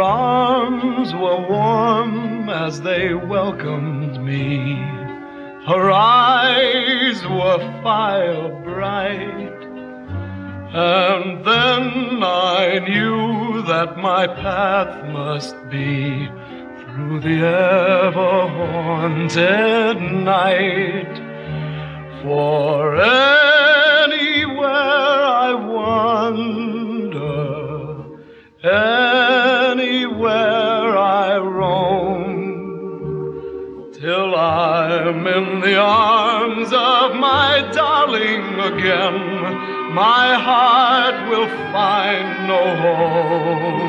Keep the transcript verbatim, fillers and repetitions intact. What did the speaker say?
arms were warm as they welcomed me. Her eyes were fire bright. And then I knew that my path must be through the ever-haunted night. For anywhere I wander, anywhere I roam, till I'm in the arms of my darling again, my heart will find no home.